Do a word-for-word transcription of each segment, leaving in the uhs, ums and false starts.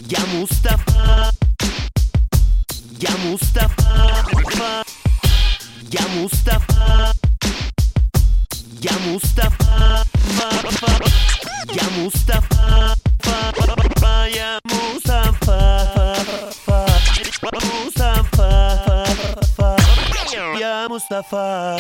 Ya Mustafa, Ya Mustafa, Ya Mustafa, Ya Mustafa, Ya Mustafa, Ya Mustafa, Mustafa, Ya Mustafa.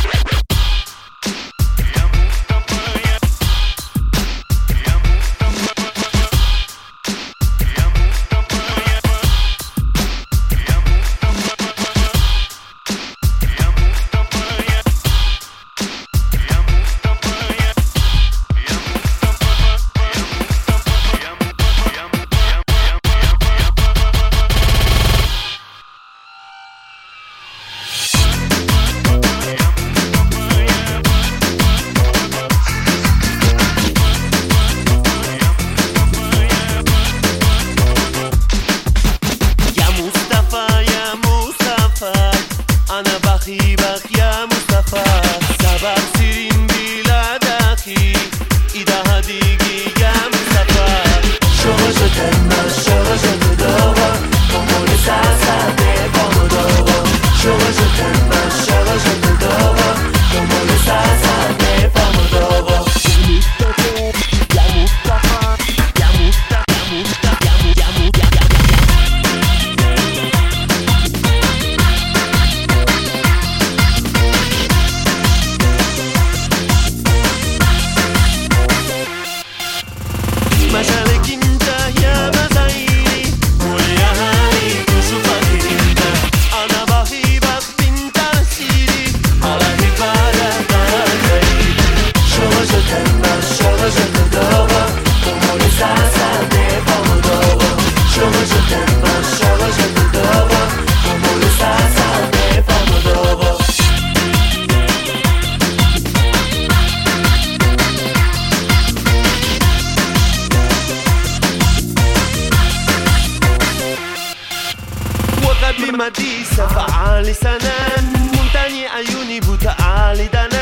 أنا بخي بخ يا مصطفى سبب سيرين بلادخي إذا هديجي يا مصطفى شوش تنش شوش تدور como لساسا بفمدور شوش تنش شوش تدور como لساسا بفمدور يا مصطفى يا مصطفى يا مصطفى يا مصطفى مشارك انت يا مزايري ويا هاني وشوفك انت انا بحبك بنت سيري على هبالة داري شوش تنش شوش تدور como لساسا بفمدور شوش تنش شوش تدور como لساسا بفمدور وقد بمدي سفعال سنان منتني عيوني بوتعالي دنا